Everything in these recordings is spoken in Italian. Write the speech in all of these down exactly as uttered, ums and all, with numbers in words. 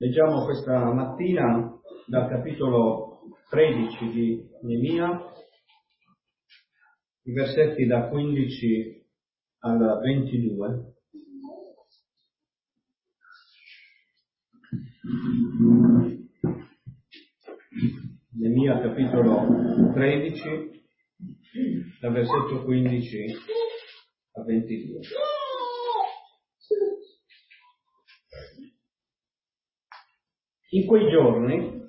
Leggiamo questa mattina dal capitolo tredici di Neemia, i versetti da quindici al ventidue. Neemia capitolo tredici, dal versetto quindici al ventidue. In quei giorni,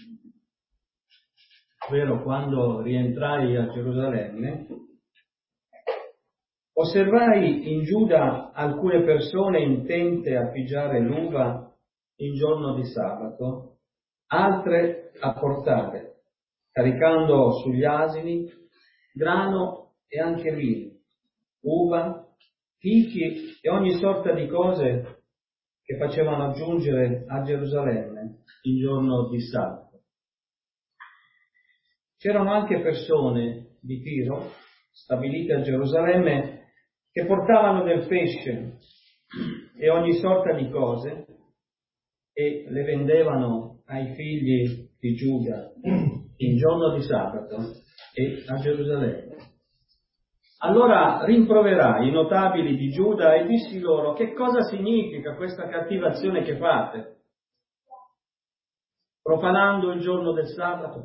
ovvero quando rientrai a Gerusalemme, osservai in Giuda alcune persone intente a pigiare l'uva in giorno di sabato, altre a portare, caricando sugli asini grano e anche vino, uva, fichi e ogni sorta di cose che facevano aggiungere a Gerusalemme il giorno di sabato. C'erano anche persone di Tiro, stabilite a Gerusalemme, che portavano del pesce e ogni sorta di cose e le vendevano ai figli di Giuda in giorno di sabato e a Gerusalemme. Allora rimproverai i notabili di Giuda e dissi loro: che cosa significa questa cattiva azione che fate, profanando il giorno del sabato?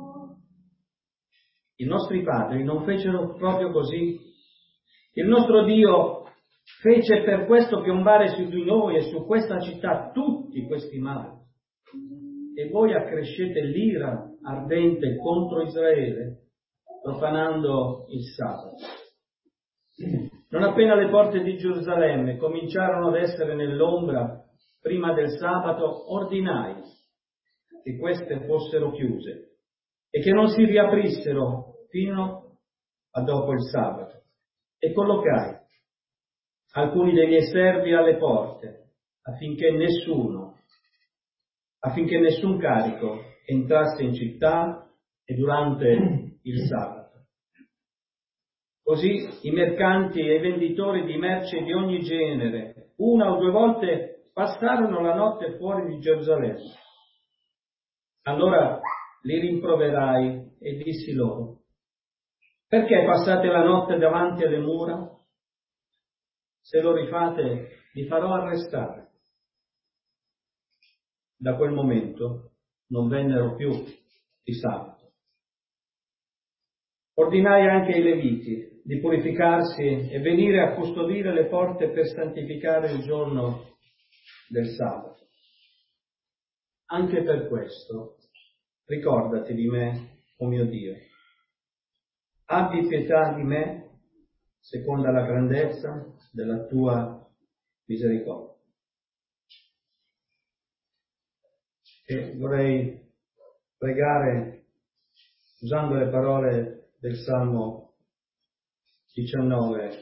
I nostri padri non fecero proprio così. Il nostro Dio fece per questo piombare su di noi e su questa città tutti questi mali. E voi accrescete l'ira ardente contro Israele, profanando il sabato. Non appena le porte di Gerusalemme cominciarono ad essere nell'ombra prima del sabato, ordinai che queste fossero chiuse e che non si riaprissero fino a dopo il sabato, e collocai alcuni dei miei servi alle porte affinché nessuno, affinché nessun carico entrasse in città e durante il sabato. Così i mercanti e i venditori di merce di ogni genere, una o due volte, passarono la notte fuori di Gerusalemme. Allora li rimproverai e dissi loro: perché passate la notte davanti alle mura? Se lo rifate, vi farò arrestare. Da quel momento non vennero più di sabato. Ordinai anche ai Leviti di purificarsi e venire a custodire le porte per santificare il giorno del sabato. Anche per questo ricordati di me, o mio Dio. Abbi pietà di me secondo la grandezza della tua misericordia. E vorrei pregare usando le parole del Salmo diciannove,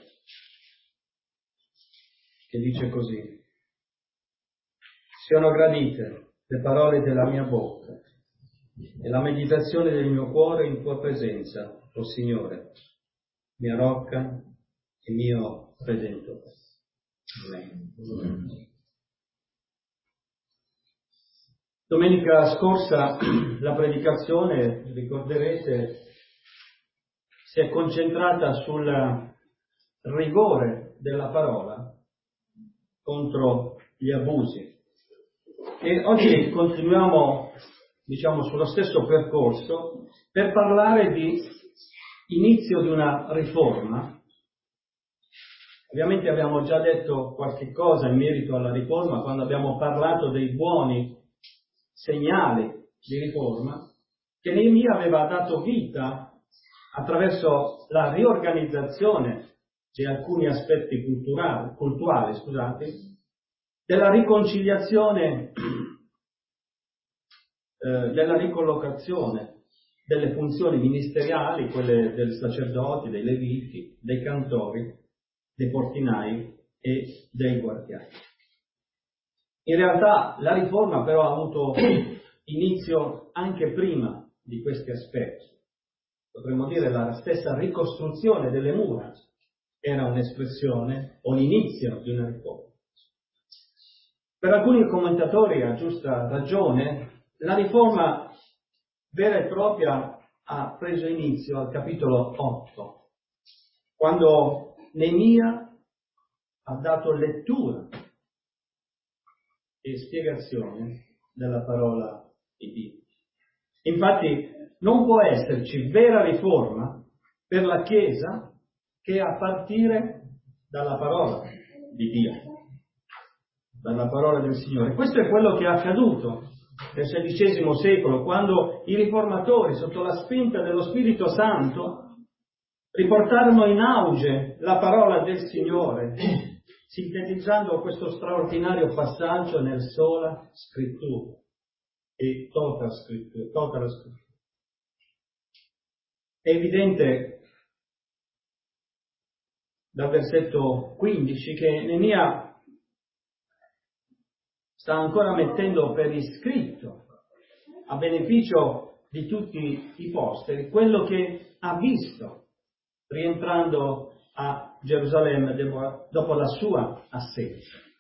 che dice così: siano gradite le parole della mia bocca e la meditazione del mio cuore in tua presenza, o Signore, mia rocca e mio Redentore. Amen. Domenica scorsa la predicazione, ricorderete, si è concentrata sul rigore della parola contro gli abusi. E oggi continuiamo, diciamo, sullo stesso percorso per parlare di inizio di una riforma. Ovviamente abbiamo già detto qualche cosa in merito alla riforma quando abbiamo parlato dei buoni segnali di riforma che Neemia aveva dato vita attraverso la riorganizzazione di alcuni aspetti culturali, cultuali, scusate, della riconciliazione, eh, della ricollocazione delle funzioni ministeriali, quelle dei sacerdoti, dei leviti, dei cantori, dei portinai e dei guardiani. In realtà la riforma però ha avuto inizio anche prima di questi aspetti. Potremmo dire la stessa ricostruzione delle mura era un'espressione o l'inizio di una riforma. Per alcuni commentatori, a giusta ragione, la riforma vera e propria ha preso inizio al capitolo otto, quando Neemia ha dato lettura e spiegazione della parola di Dio. Infatti non può esserci vera riforma per la Chiesa che a partire dalla parola di Dio, dalla parola del Signore. Questo è quello che è accaduto nel sedicesimo secolo, quando i riformatori, sotto la spinta dello Spirito Santo, riportarono in auge la parola del Signore, sintetizzando questo straordinario passaggio nel sola scrittura e tutta scrittura, tutta la scrittura. È evidente dal versetto quindici che Neemia sta ancora mettendo per iscritto, a beneficio di tutti i posteri, quello che ha visto rientrando a Gerusalemme dopo la sua assenza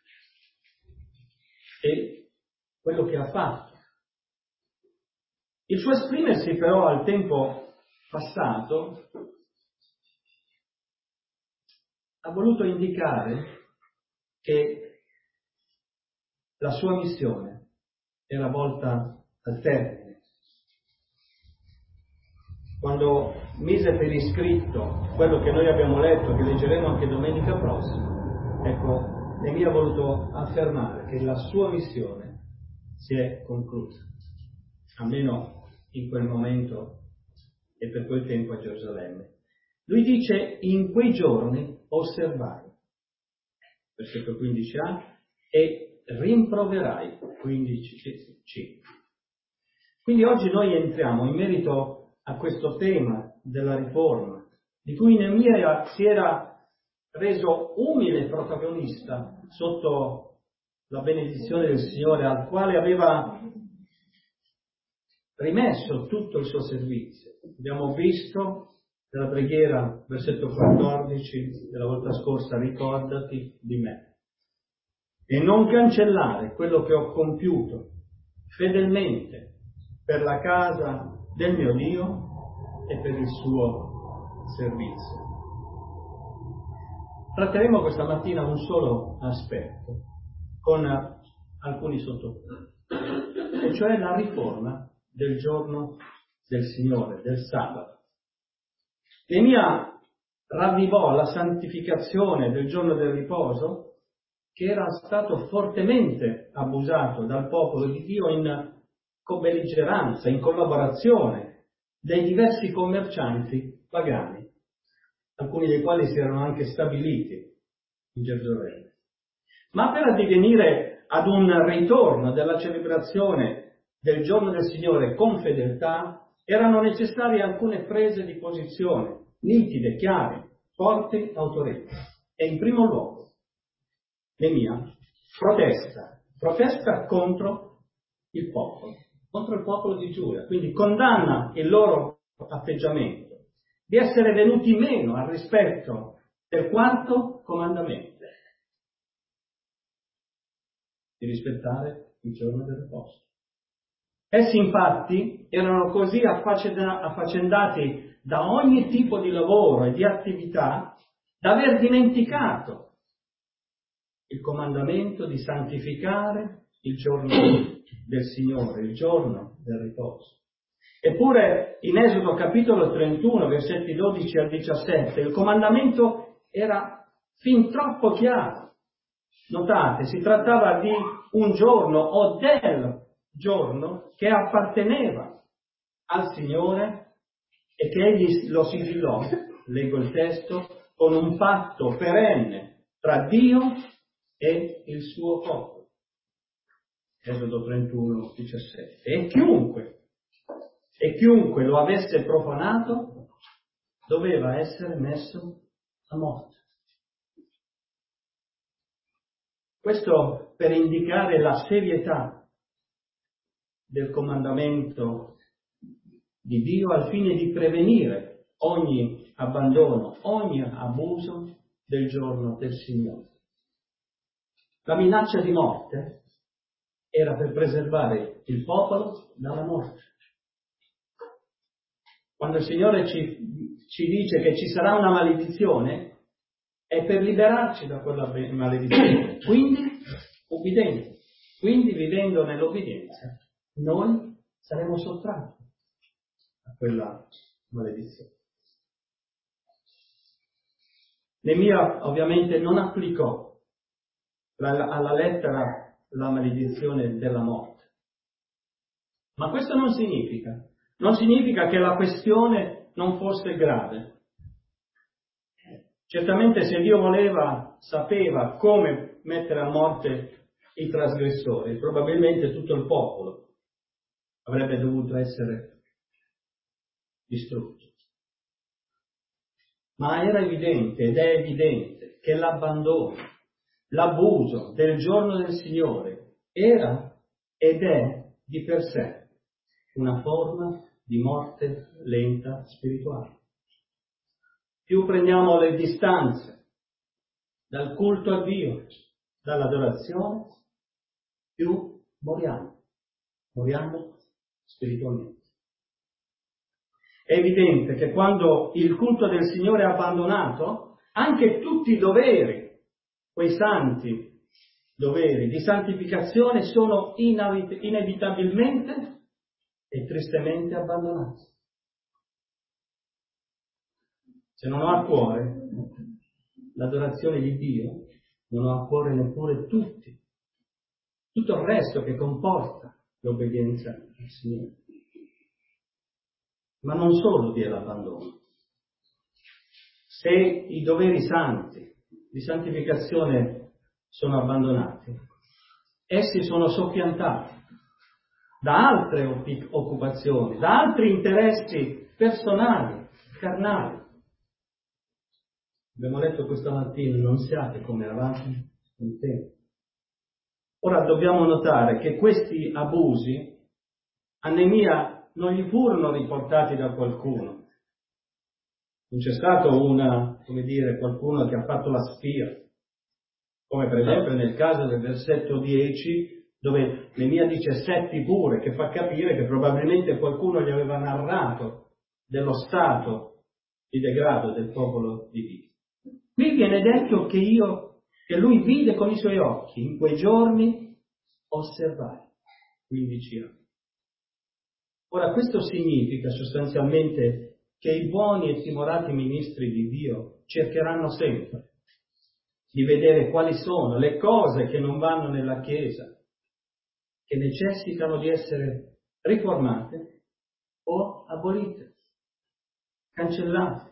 e quello che ha fatto. Il suo esprimersi però al tempo passato ha voluto indicare che la sua missione era volta al termine. Quando mise per iscritto quello che noi abbiamo letto, che leggeremo anche domenica prossima, ecco, Neemia ha voluto affermare che la sua missione si è conclusa, almeno in quel momento e per quel tempo a Gerusalemme. Lui dice: in quei giorni osservai, versetto quindici a, e rimproverai, quindici c. Quindi oggi noi entriamo in merito a questo tema della riforma, di cui Neemia si era reso umile protagonista sotto la benedizione del Signore, al quale aveva rimesso tutto il suo servizio. Abbiamo visto nella preghiera, versetto quattordici della volta scorsa: ricordati di me e non cancellare quello che ho compiuto fedelmente per la casa del mio Dio e per il suo servizio. Tratteremo questa mattina un solo aspetto con alcuni sottopunti, e cioè la riforma del giorno del Signore, del sabato. Neemia ravvivò la santificazione del giorno del riposo, che era stato fortemente abusato dal popolo di Dio in co-belligeranza, in collaborazione dei diversi commercianti pagani, alcuni dei quali si erano anche stabiliti in Gerusalemme. Ma per addivenire ad un ritorno della celebrazione del giorno del Signore con fedeltà, erano necessarie alcune prese di posizione nitide, chiare, forti, autorevoli. E in primo luogo Neemia protesta, protesta contro il popolo, contro il popolo di Giuda, quindi condanna il loro atteggiamento di essere venuti meno al rispetto del quarto comandamento, di rispettare il giorno del riposo. Essi infatti erano così affaccendati da ogni tipo di lavoro e di attività da aver dimenticato il comandamento di santificare il giorno del Signore, il giorno del riposo. Eppure in Esodo capitolo trentuno, versetti dodici al diciassette, il comandamento era fin troppo chiaro. Notate, si trattava di un giorno o del giorno che apparteneva al Signore e che egli lo sigillò, leggo il testo, con un patto perenne tra Dio e il suo popolo. Esodo trentuno, diciassette. E chiunque, e chiunque lo avesse profanato doveva essere messo a morte. Questo per indicare la serietà del comandamento di Dio al fine di prevenire ogni abbandono, ogni abuso del giorno del Signore. La minaccia di morte era per preservare il popolo dalla morte. Quando il Signore ci, ci dice che ci sarà una maledizione, è per liberarci da quella maledizione. Quindi, obbedienti. Quindi, vivendo nell'obbedienza, noi saremo sottratti a quella maledizione. Neemia ovviamente non applicò la, alla lettera la maledizione della morte. Ma questo non significa, non significa che la questione non fosse grave. Certamente se Dio voleva, sapeva come mettere a morte i trasgressori, probabilmente tutto il popolo avrebbe dovuto essere distrutto. Ma era evidente ed è evidente che l'abbandono, l'abuso del giorno del Signore era ed è di per sé una forma di morte lenta spirituale. Più prendiamo le distanze dal culto a Dio, dall'adorazione, più moriamo, moriamo spiritualmente. È evidente che quando il culto del Signore è abbandonato, anche tutti i doveri, quei santi doveri di santificazione, sono inevitabilmente e tristemente abbandonati. Se non ho a cuore l'adorazione di Dio, non ho a cuore neppure tutti, tutto il resto che comporta l'obbedienza al Signore. Ma non solo vi è l'abbandono. Se i doveri santi di santificazione sono abbandonati, essi sono soppiantati da altre occupazioni, da altri interessi personali, carnali. Abbiamo letto questa mattina, non siate come eravate un tempo. Ora dobbiamo notare che questi abusi a Neemia non gli furono riportati da qualcuno. Non c'è stato una, come dire, qualcuno che ha fatto la spia, come per esempio nel caso del versetto dieci, dove Neemia dice setti pure, che fa capire che probabilmente qualcuno gli aveva narrato dello stato di degrado del popolo di Dio. Qui viene detto che io, che lui vide con i suoi occhi, in quei giorni osservai, quindici anni. Ora, questo significa sostanzialmente che i buoni e timorati ministri di Dio cercheranno sempre di vedere quali sono le cose che non vanno nella Chiesa, che necessitano di essere riformate o abolite, cancellate.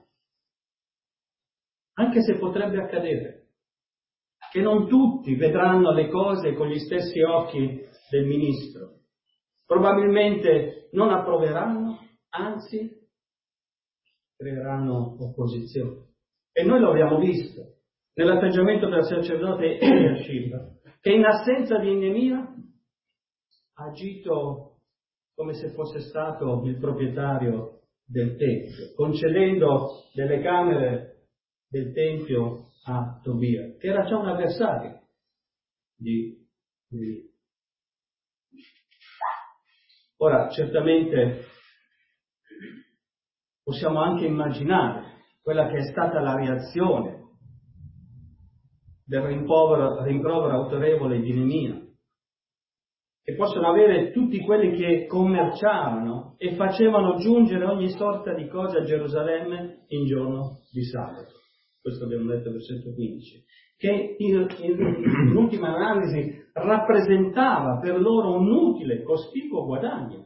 Anche se potrebbe accadere che non tutti vedranno le cose con gli stessi occhi del ministro. Probabilmente non approveranno, anzi creeranno opposizione. E noi lo abbiamo visto nell'atteggiamento del sacerdote Eliashib, che in assenza di Neemia ha agito come se fosse stato il proprietario del Tempio, concedendo delle camere del Tempio a Tobia, che era già un avversario di Neemia. Ora, certamente possiamo anche immaginare quella che è stata la reazione del rimprovero, rimprovero autorevole di Neemia, che possono avere tutti quelli che commerciavano e facevano giungere ogni sorta di cose a Gerusalemme in giorno di sabato. Questo abbiamo letto nel versetto quindici, che in, in, in ultima analisi rappresentava per loro un utile, cospicuo guadagno.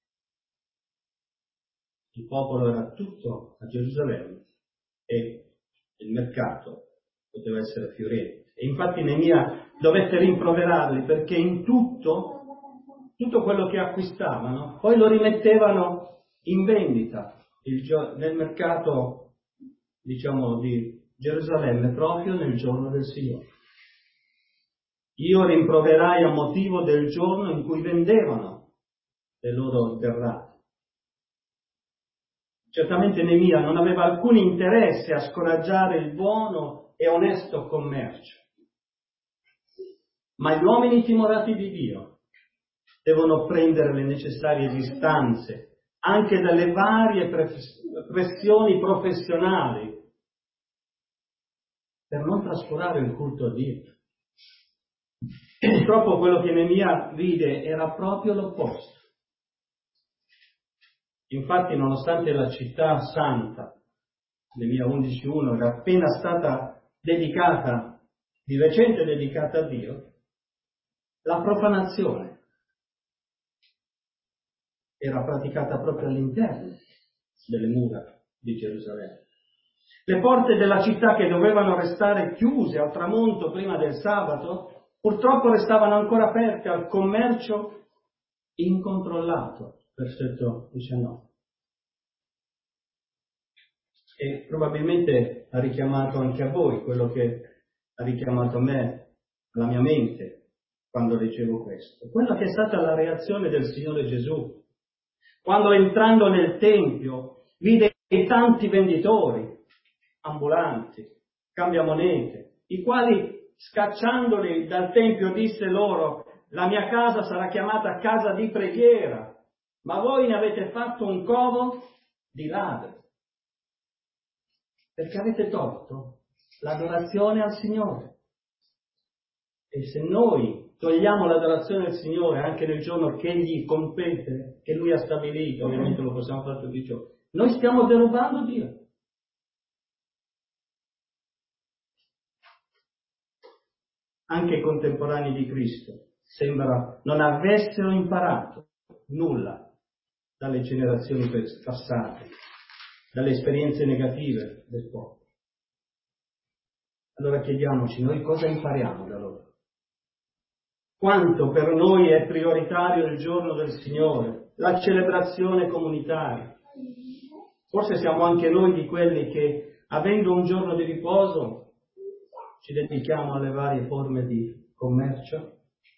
Il popolo era tutto a Gerusalemme e il mercato poteva essere fiorente. E infatti Neemia dovette rimproverarli perché in tutto, tutto quello che acquistavano, poi lo rimettevano in vendita il, nel mercato, diciamo, di Gerusalemme proprio nel giorno del Signore. Io rimproverai a motivo del giorno in cui vendevano le loro derrate. Certamente Neemia non aveva alcun interesse a scoraggiare il buono e onesto commercio, ma gli uomini timorati di Dio devono prendere le necessarie distanze anche dalle varie pressioni professionali per non trascurare il culto a Dio. Purtroppo quello che Neemia vide era proprio l'opposto. Infatti, nonostante la città santa, Neemia undici uno, era appena stata dedicata, di recente dedicata a Dio, la profanazione era praticata proprio all'interno delle mura di Gerusalemme. Le porte della città, che dovevano restare chiuse al tramonto prima del sabato, purtroppo restavano ancora aperte al commercio incontrollato. Versetto diciannove. E probabilmente ha richiamato anche a voi quello che ha richiamato a me, alla mia mente, quando leggevo questo. Quella che è stata la reazione del Signore Gesù, quando entrando nel Tempio vide i tanti venditori, ambulanti, cambiamonete, i quali, scacciandoli dal Tempio, disse loro: la mia casa sarà chiamata casa di preghiera, ma voi ne avete fatto un covo di ladri, perché avete tolto l'adorazione al Signore. E se noi togliamo l'adorazione al Signore anche nel giorno che gli compete, che Lui ha stabilito, ovviamente lo possiamo fare tutti i giorni, noi stiamo derubando Dio. Anche i contemporanei di Cristo sembra non avessero imparato nulla dalle generazioni passate, dalle esperienze negative del popolo. Allora chiediamoci, noi cosa impariamo da loro? Quanto per noi è prioritario il giorno del Signore, la celebrazione comunitaria. Forse siamo anche noi di quelli che, avendo un giorno di riposo, ci dedichiamo alle varie forme di commercio.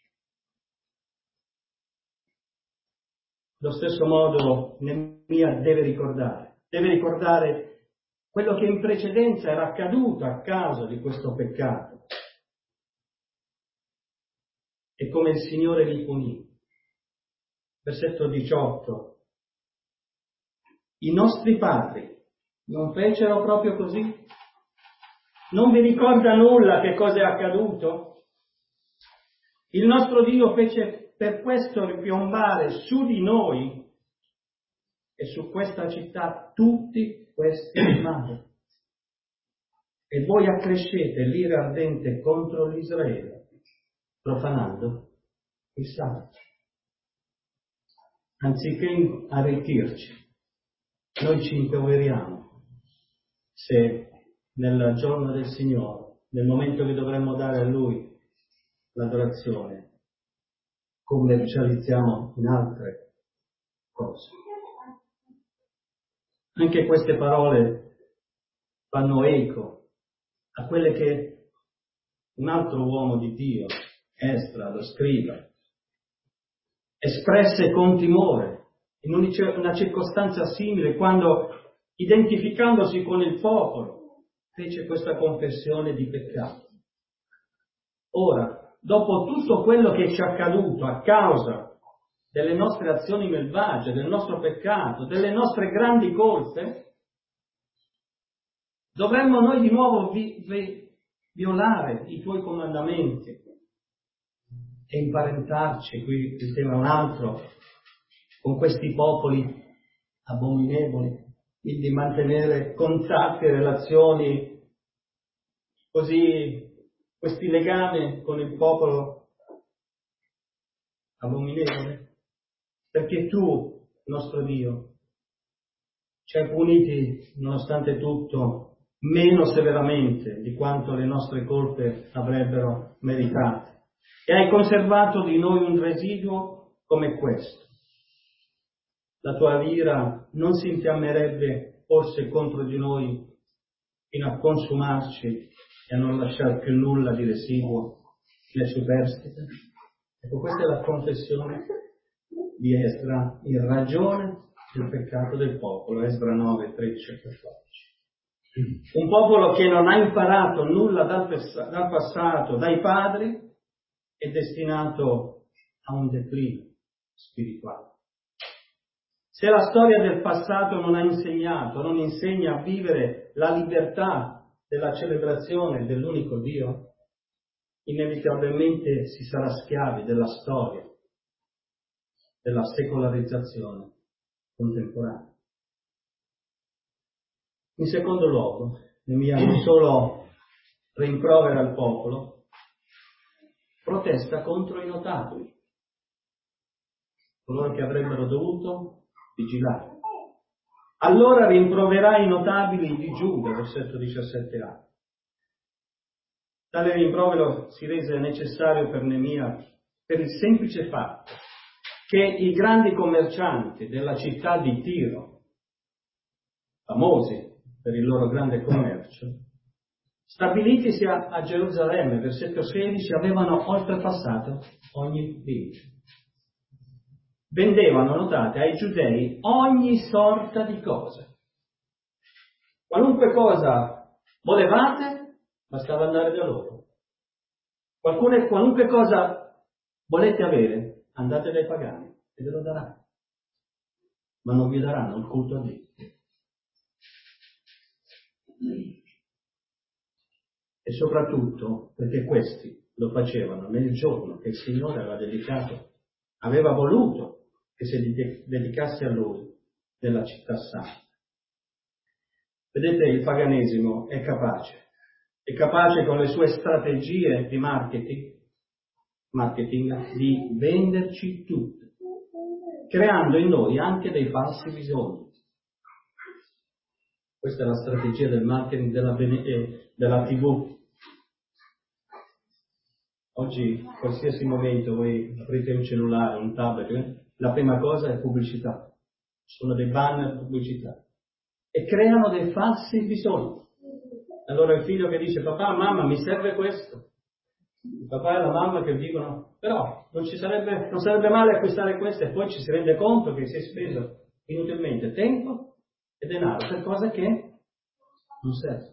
Allo stesso modo Neemia deve ricordare, deve ricordare quello che in precedenza era accaduto a causa di questo peccato e come il Signore li punì. Versetto diciotto. I nostri padri non fecero proprio così? Non vi ricorda nulla che cosa è accaduto? Il nostro Dio fece per questo ripiombare su di noi e su questa città tutti questi mali. E voi accrescete l'ira ardente contro l'Israele, profanando il sabato. Anziché arricchirci, noi ci impoveriamo se nel giorno del Signore, nel momento che dovremmo dare a Lui l'adorazione, commercializziamo in altre cose. Anche queste parole fanno eco a quelle che un altro uomo di Dio, Esdra, lo scriba, espresse con timore in una circostanza simile, quando, identificandosi con il popolo, fece questa confessione di peccato. Ora, dopo tutto quello che ci è accaduto a causa delle nostre azioni malvagie, del nostro peccato, delle nostre grandi colpe, dovremmo noi di nuovo vi, vi, violare i tuoi comandamenti e imparentarci, qui il tema è un altro, con questi popoli abominevoli, quindi mantenere contatti e relazioni così, questi legami con il popolo abominevole, perché tu, nostro Dio, ci hai puniti, nonostante tutto, meno severamente di quanto le nostre colpe avrebbero meritato, e hai conservato di noi un residuo come questo. La tua ira non si infiammerebbe forse contro di noi fino a consumarci e a non lasciare più nulla di residuo nelle superstite? Ecco, questa è la confessione di Esdra in ragione del peccato del popolo, Esdra nove, tredici e quattordici. Un popolo che non ha imparato nulla dal, dal passato, dai padri, è destinato a un declino. spirituale. Se la storia del passato non ha insegnato, non insegna a vivere la libertà della celebrazione dell'unico Dio, inevitabilmente si sarà schiavi della storia, della secolarizzazione contemporanea. In secondo luogo, Neemia non solo rimprovera il popolo, protesta contro i notabili, coloro che avrebbero dovuto vigilare. Allora rimproverai i notabili di Giuda, versetto diciassette a. Tale rimprovero si rese necessario per Neemia per il semplice fatto che i grandi commercianti della città di Tiro, famosi per il loro grande commercio, stabilitisi a, a Gerusalemme, versetto sedici, avevano oltrepassato ogni limite. Vendevano, notate, ai giudei ogni sorta di cose. Qualunque cosa volevate, bastava andare da loro. Qualcune, qualunque cosa volete avere, andate dai pagani e ve lo daranno. Ma non vi daranno il culto a Dio. E soprattutto perché questi lo facevano nel giorno che il Signore aveva dedicato, aveva voluto che si dedicasse a Lui nella città santa. Vedete, il paganesimo è capace, è capace con le sue strategie di marketing, marketing di venderci tutto, creando in noi anche dei falsi bisogni. Questa è la strategia del marketing della, eh, della tivù. Oggi, qualsiasi momento, voi aprite un cellulare, un tablet, eh? La prima cosa è pubblicità. Sono dei banner pubblicità. E creano dei falsi bisogni. Allora il figlio che dice, papà, mamma, mi serve questo. Il papà e la mamma che dicono, però non ci sarebbe, non sarebbe male acquistare questo, e poi ci si rende conto che si è speso inutilmente tempo e denaro per cose che non servono.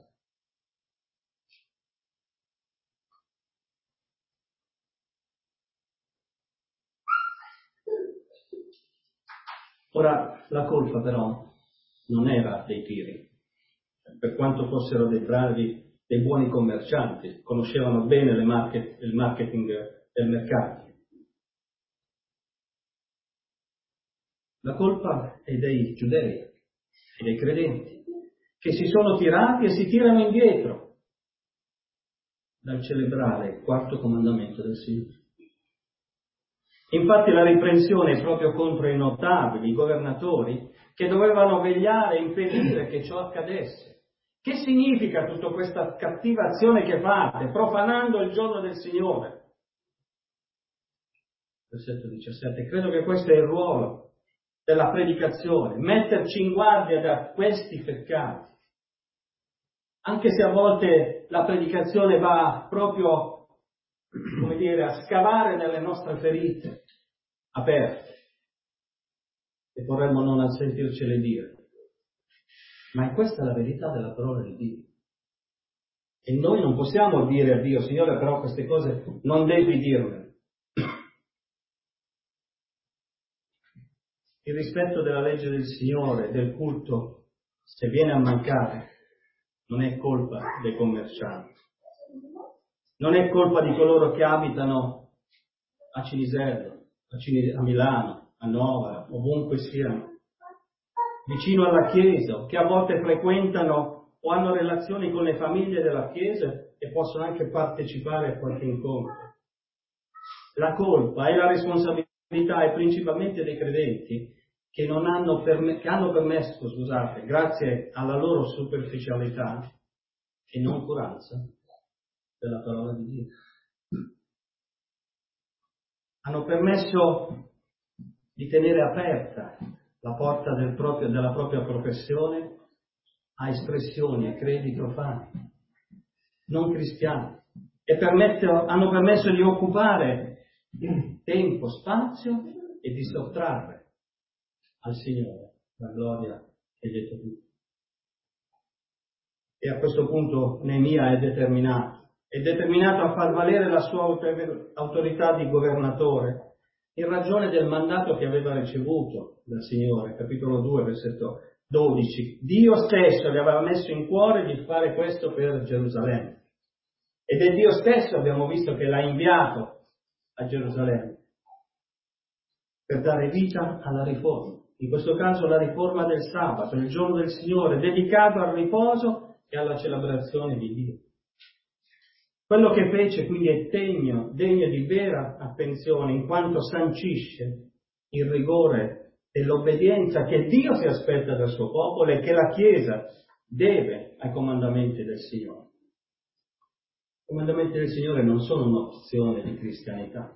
Ora, la colpa però non era dei tiri, per quanto fossero dei bravi, dei buoni commercianti, conoscevano bene le market, il marketing del mercato. La colpa è dei giudei e dei credenti, che si sono tirati e si tirano indietro dal celebrare il quarto comandamento del Signore. Infatti la riprensione è proprio contro i notabili, i governatori, che dovevano vegliare e impedire che ciò accadesse. Che significa tutta questa cattiva azione che fate, profanando il giorno del Signore? Versetto diciassette. Credo che questo è il ruolo della predicazione, metterci in guardia da questi peccati. Anche se a volte la predicazione va proprio, come dire, a scavare nelle nostre ferite aperte e vorremmo non sentircele dire. Ma è questa la verità della parola di Dio. E noi non possiamo dire a Dio, Signore, però queste cose non devi dirmele. Il rispetto della legge del Signore, del culto, se viene a mancare, non è colpa dei commercianti. Non è colpa di coloro che abitano a Cinisello, a, Cin- a Milano, a Novara, ovunque siano, vicino alla Chiesa, che a volte frequentano o hanno relazioni con le famiglie della Chiesa e possono anche partecipare a qualche incontro. La colpa e la responsabilità è principalmente dei credenti che, non hanno, perme- che hanno permesso, scusate, grazie alla loro superficialità e noncuranza della parola di Dio, hanno permesso di tenere aperta la porta del proprio, della propria professione a espressioni e credi profani, non cristiani, e permetto, hanno permesso di occupare tempo, spazio e di sottrarre al Signore la gloria che gli è dovuta. E a questo punto Neemia è determinato, è determinato a far valere la sua autorità di governatore, in ragione del mandato che aveva ricevuto dal Signore, capitolo due, versetto dodici. Dio stesso gli aveva messo in cuore di fare questo per Gerusalemme. Ed è Dio stesso, abbiamo visto, che l'ha inviato a Gerusalemme per dare vita alla riforma. In questo caso la riforma del sabato, il giorno del Signore, dedicato al riposo e alla celebrazione di Dio. Quello che fece quindi è degno, degno di vera attenzione, in quanto sancisce il rigore e l'obbedienza che Dio si aspetta dal suo popolo e che la Chiesa deve ai comandamenti del Signore. I comandamenti del Signore non sono un'opzione di cristianità.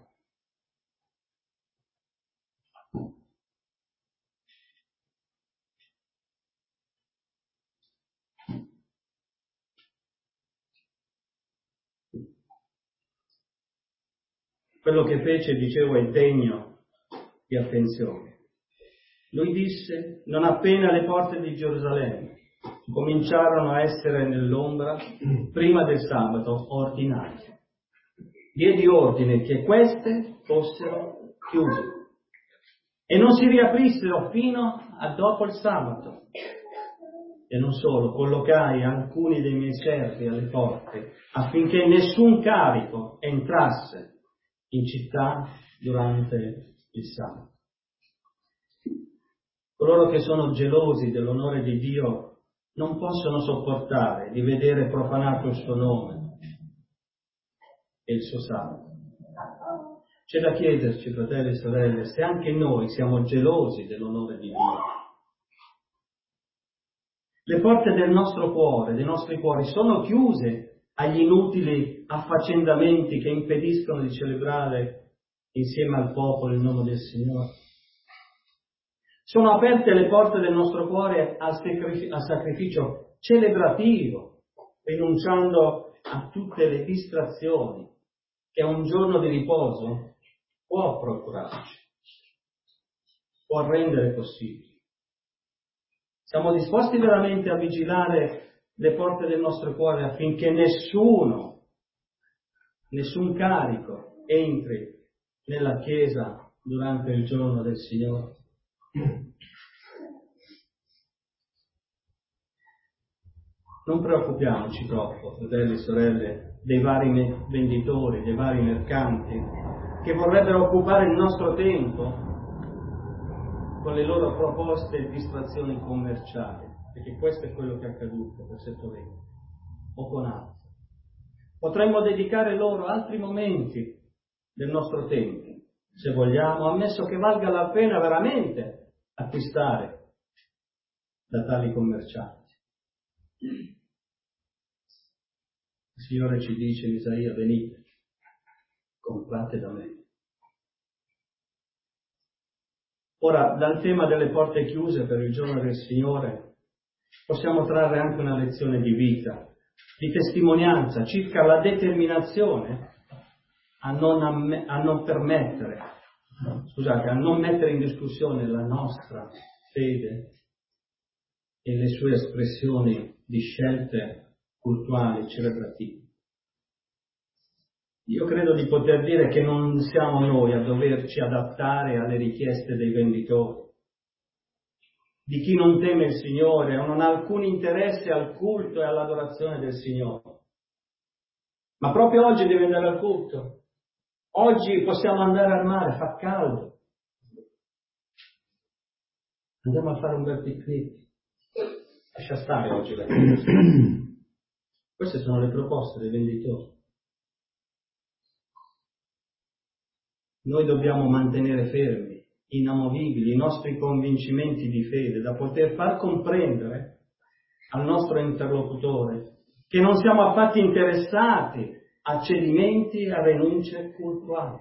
Quello che fece, dicevo, è degno di attenzione. Lui disse, non appena le porte di Gerusalemme cominciarono a essere nell'ombra, prima del sabato ordinario, diedi ordine che queste fossero chiuse e non si riaprissero fino a dopo il sabato. E non solo, collocai alcuni dei miei servi alle porte affinché nessun carico entrasse in città durante il sabato. Coloro che sono gelosi dell'onore di Dio non possono sopportare di vedere profanato il suo nome e il suo sabato. C'è da chiederci, fratelli e sorelle, se anche noi siamo gelosi dell'onore di Dio. Le porte del nostro cuore, dei nostri cuori, sono chiuse agli inutili affaccendamenti che impediscono di celebrare insieme al popolo il nome del Signore. Sono aperte le porte del nostro cuore al sacrificio, al sacrificio celebrativo, rinunciando a tutte le distrazioni che un giorno di riposo può procurarci, può rendere possibile. Siamo disposti veramente a vigilare le porte del nostro cuore affinché nessuno, nessun carico entri nella Chiesa durante il giorno del Signore? Non preoccupiamoci troppo, fratelli e sorelle, dei vari venditori, dei vari mercanti che vorrebbero occupare il nostro tempo con le loro proposte e distrazioni commerciali, perché questo è quello che è accaduto per Settovento o con altri. Potremmo dedicare loro altri momenti del nostro tempo, se vogliamo, ammesso che valga la pena veramente acquistare da tali commercianti. Il Signore ci dice in Isaia, venite, comprate da me. Ora, dal tema delle porte chiuse per il giorno del Signore, possiamo trarre anche una lezione di vita, di testimonianza circa la determinazione a non, amm- a non permettere, scusate, a non mettere in discussione la nostra fede e le sue espressioni di scelte cultuali, celebrative. Io credo di poter dire che non siamo noi a doverci adattare alle richieste dei venditori, di chi non teme il Signore o non ha alcun interesse al culto e all'adorazione del Signore. Ma proprio oggi devi andare al culto. Oggi possiamo andare al mare, fa caldo. Andiamo a fare un bel picnic. Lascia stare oggi la chiesa. Queste sono le proposte dei venditori. Noi dobbiamo mantenere fermi, inamovibili, i nostri convincimenti di fede, da poter far comprendere al nostro interlocutore che non siamo affatto interessati a cedimenti e a rinunce cultuali.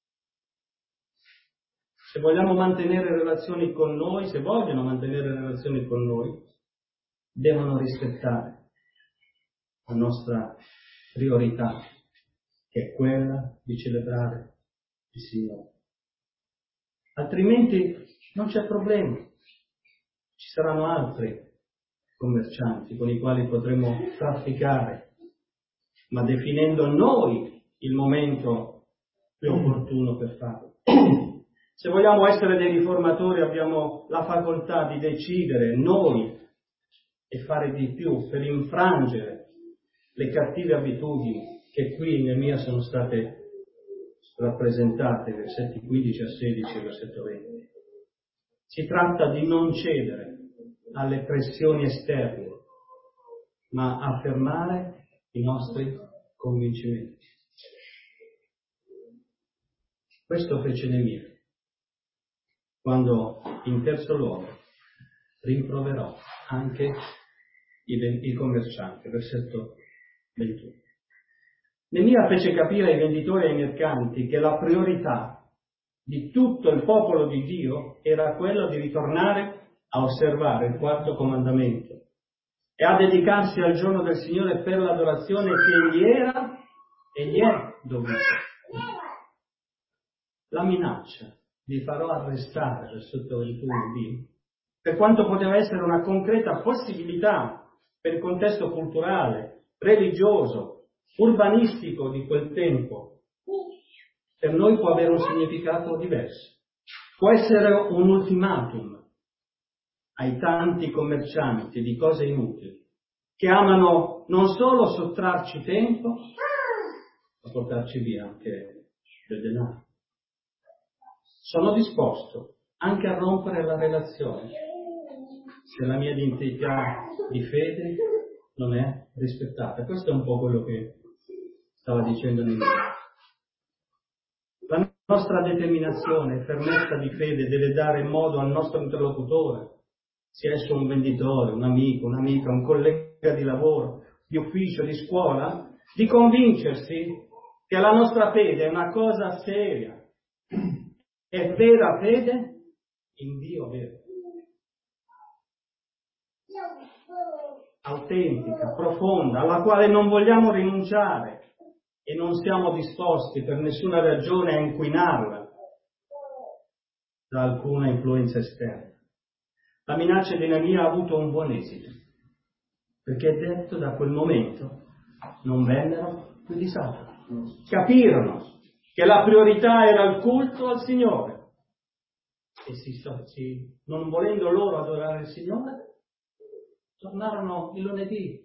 Se vogliamo mantenere relazioni con noi, se vogliono mantenere relazioni con noi, devono rispettare la nostra priorità, che è quella di celebrare il Signore. Altrimenti non c'è problema. Ci saranno altri commercianti con i quali potremo trafficare, ma definendo noi il momento più opportuno per farlo. Se vogliamo essere dei riformatori abbiamo la facoltà di decidere noi e fare di più per infrangere le cattive abitudini che qui in Neemia sono state rappresentate, versetti quindici a sedici e versetto venti. Si tratta di non cedere alle pressioni esterne, ma affermare i nostri convincimenti. Questo fece Neemia, quando in terzo luogo rimproverò anche i, i commercianti, versetto ventuno. Neemia fece capire ai venditori e ai mercanti che la priorità di tutto il popolo di Dio era quello di ritornare a osservare il quarto comandamento e a dedicarsi al giorno del Signore per l'adorazione che gli era e gli è dovuta. La minaccia vi farò arrestare, versetto ventuno b, per quanto poteva essere una concreta possibilità per il contesto culturale, religioso, urbanistico di quel tempo, per noi può avere un significato diverso. Può essere un ultimatum ai tanti commercianti di cose inutili che amano non solo sottrarci tempo, ma portarci via anche del denaro. Sono disposto anche a rompere la relazione se la mia identità di fede non è rispettata. Questo è un po' quello che stava dicendo Neemia. La nostra determinazione e fermezza di fede deve dare modo al nostro interlocutore, sia esso un venditore, un amico, un'amica, un collega di lavoro, di ufficio, di scuola, di convincersi che la nostra fede è una cosa seria, è vera fede in Dio vero, autentica, profonda, alla quale non vogliamo rinunciare e non siamo disposti per nessuna ragione a inquinarla da alcuna influenza esterna. La minaccia di Neemia ha avuto un buon esito, perché è detto da quel momento non vennero più di sabato. Capirono che la priorità era il culto al Signore e si, si, non volendo loro adorare il Signore, tornarono il lunedì.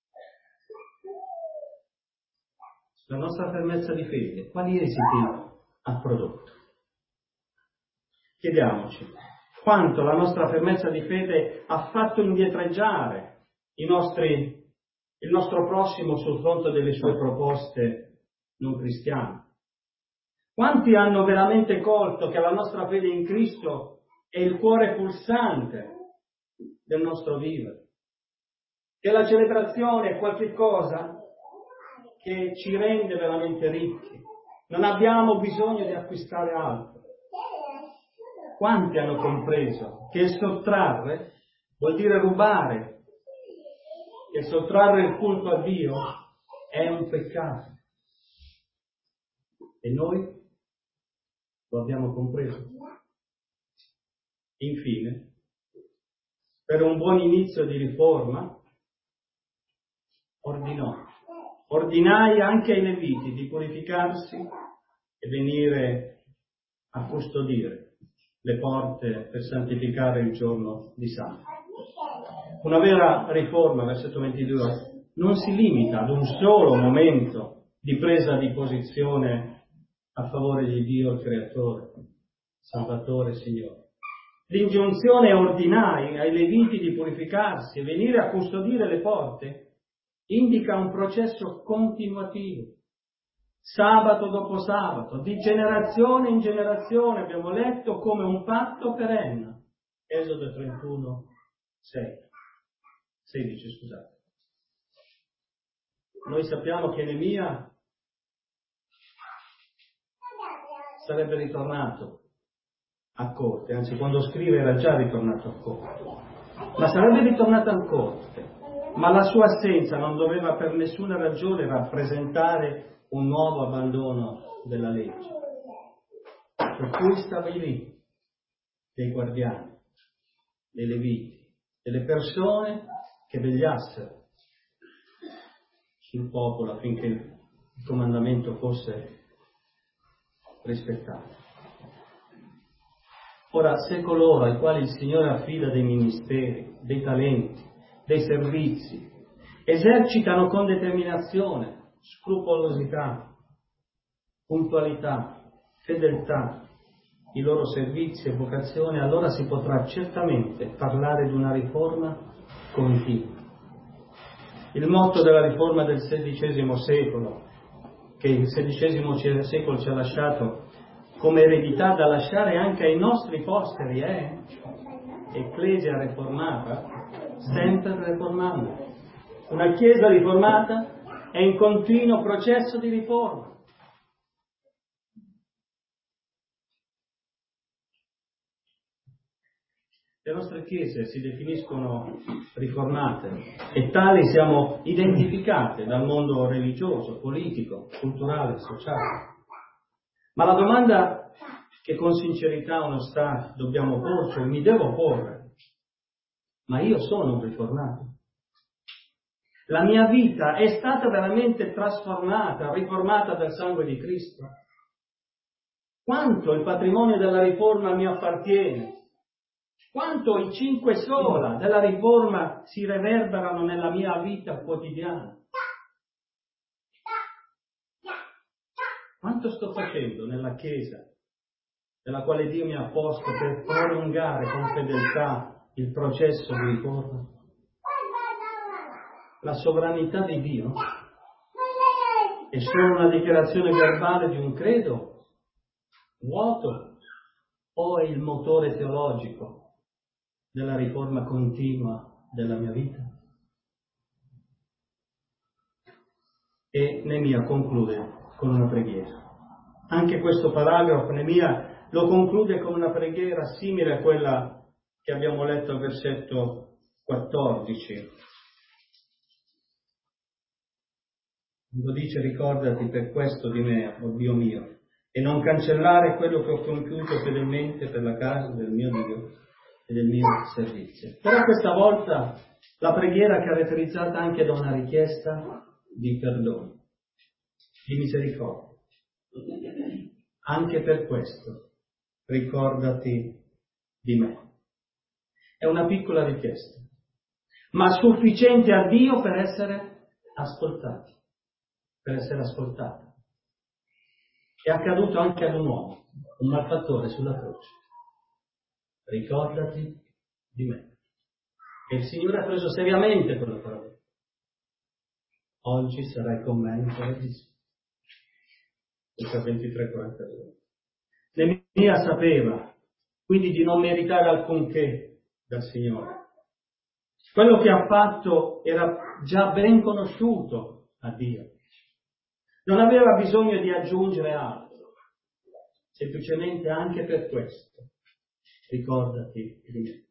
La nostra fermezza di fede, quali esiti ha prodotto? Chiediamoci, quanto la nostra fermezza di fede ha fatto indietreggiare i nostri, il nostro prossimo sul fronte delle sue proposte non cristiane? Quanti hanno veramente colto che la nostra fede in Cristo è il cuore pulsante del nostro vivere? Che la celebrazione è qualche cosa che ci rende veramente ricchi. Non abbiamo bisogno di acquistare altro. Quanti hanno compreso che sottrarre vuol dire rubare, che sottrarre il culto a Dio è un peccato? E noi lo abbiamo compreso. Infine, per un buon inizio di riforma, ordinò, ordinai anche ai Leviti di purificarsi e venire a custodire le porte per santificare il giorno di sabato. Una vera riforma, versetto ventidue, non si limita ad un solo momento di presa di posizione a favore di Dio il Creatore, Salvatore, Signore. L'ingiunzione ordinai ai Leviti di purificarsi e venire a custodire le porte indica un processo continuativo, sabato dopo sabato, di generazione in generazione, abbiamo letto, come un patto perenne. Esodo trentuno, sei, sedici, scusate. Noi sappiamo che Neemia sarebbe ritornato a corte, anzi quando scrive era già ritornato a corte, ma sarebbe ritornato a corte, ma la sua assenza non doveva per nessuna ragione rappresentare un nuovo abbandono della legge. Per cui stava lì dei guardiani, dei Leviti, delle persone che vegliassero sul popolo affinché il comandamento fosse rispettato. Ora, se coloro ai quali il Signore affida dei ministeri, dei talenti, dei servizi, esercitano con determinazione, scrupolosità, puntualità, fedeltà i loro servizi e vocazioni, allora si potrà certamente parlare di una riforma continua. Il motto della riforma del sedicesimo secolo, che il sedicesimo secolo ci ha lasciato come eredità da lasciare anche ai nostri posteri, è Ecclesia riformata, sempre riformando. Una Chiesa riformata è in continuo processo di riforma. Le nostre chiese si definiscono riformate e tali siamo identificate dal mondo religioso, politico, culturale, sociale. Ma la domanda che con sincerità e onestà dobbiamo porci, o mi devo porre, ma io sono un riformato? La mia vita è stata veramente trasformata, riformata dal sangue di Cristo? Quanto il patrimonio della riforma mi appartiene? Quanto i cinque sola della riforma si reverberano nella mia vita quotidiana? Quanto sto facendo nella Chiesa, nella quale Dio mi ha posto per prolungare con fedeltà il processo di riforma? La sovranità di Dio è solo una dichiarazione verbale di un credo vuoto o è il motore teologico della riforma continua della mia vita? E Neemia conclude con una preghiera. Anche questo paragrafo Neemia lo conclude con una preghiera simile a quella che abbiamo letto al versetto quattordici. Lo dice: ricordati per questo di me, oh Dio mio, e non cancellare quello che ho compiuto fedelmente per la casa del mio Dio e del mio servizio. Però questa volta la preghiera è caratterizzata anche da una richiesta di perdono, di misericordia. Anche per questo ricordati di me. È una piccola richiesta, ma sufficiente a Dio per essere ascoltati, per essere ascoltata. È accaduto anche ad un uomo, un malfattore sulla croce. Ricordati di me. E il Signore ha preso seriamente quella parola. Oggi sarai con me in paradiso. Luca ventitré quarantadue. Neemia sapeva quindi di non meritare alcunché dal Signore. Quello che ha fatto era già ben conosciuto a Dio. Non aveva bisogno di aggiungere altro. Semplicemente anche per questo ricordati di me.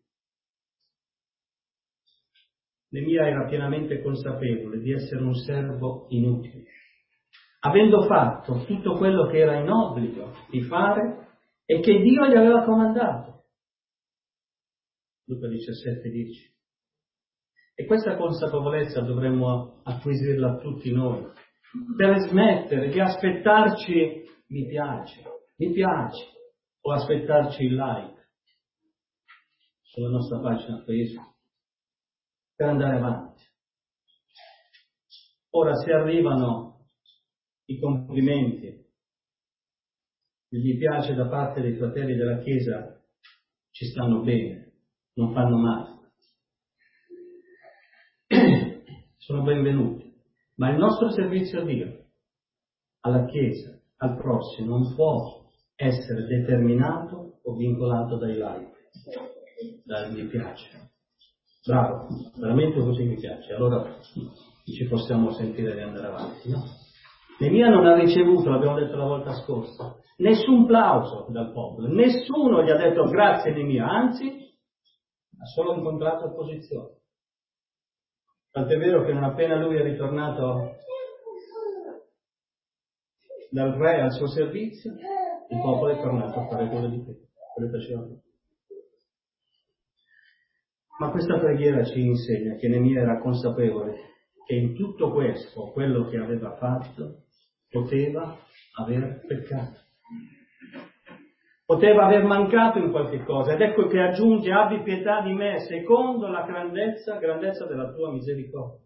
Neemia era pienamente consapevole di essere un servo inutile, avendo fatto tutto quello che era in obbligo di fare e che Dio gli aveva comandato. Luca diciassette dieci. E questa consapevolezza dovremmo acquisirla tutti noi, per smettere di aspettarci mi piace, mi piace, o aspettarci il like sulla nostra pagina Facebook, per andare avanti. Ora, se arrivano i complimenti, il mi piace da parte dei fratelli della Chiesa, ci stanno bene, non fanno male. Sono benvenuti, ma il nostro servizio a Dio, alla Chiesa, al prossimo, non può essere determinato o vincolato dai like, dal mi piace. Bravo, veramente così mi piace, allora ci possiamo sentire di andare avanti, no? Neemia non ha ricevuto, l'abbiamo detto la volta scorsa, nessun plauso dal popolo, nessuno gli ha detto grazie Neemia, anzi ha solo incontrato opposizione. Tant'è vero che non appena lui è ritornato dal re al suo servizio, il popolo è tornato a fare quello di prima, quello che faceva prima. Ma questa preghiera ci insegna che Neemia era consapevole che in tutto questo, quello che aveva fatto, poteva aver peccato. poteva aver mancato in qualche cosa, ed ecco che aggiunge: abbi pietà di me secondo la grandezza, grandezza della tua misericordia.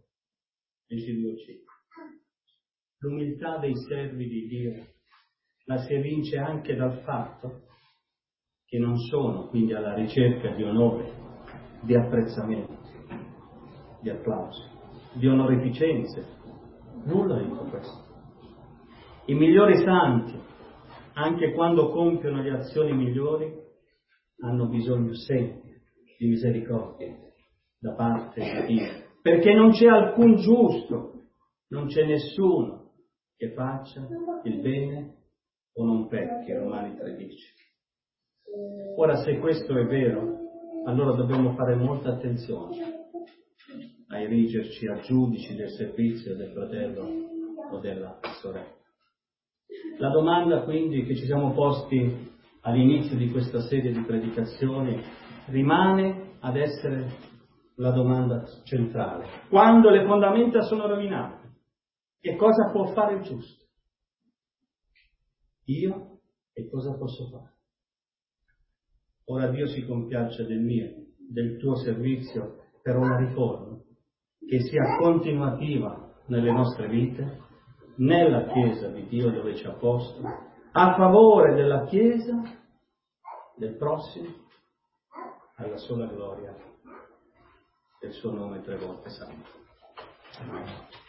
L'umiltà dei servi di Dio la si evince anche dal fatto che non sono quindi alla ricerca di onore, di apprezzamento, di applausi, di onorificenze, nulla di tutto questo. I migliori santi, anche quando compiono le azioni migliori, hanno bisogno sempre di misericordia da parte di Dio, perché non c'è alcun giusto, non c'è nessuno che faccia il bene o non pecchi, Romani tredici. Ora, se questo è vero, allora dobbiamo fare molta attenzione a erigerci a giudici del servizio del fratello o della sorella. La domanda quindi che ci siamo posti all'inizio di questa serie di predicazioni rimane ad essere la domanda centrale. Quando le fondamenta sono rovinate, che cosa può fare il giusto? Io che cosa posso fare? Ora Dio si compiaccia del mio, del tuo servizio per una riforma che sia continuativa nelle nostre vite, nella Chiesa di Dio dove ci ha posto, a favore della Chiesa, del prossimo, alla sola gloria del suo nome tre volte santo. Amen.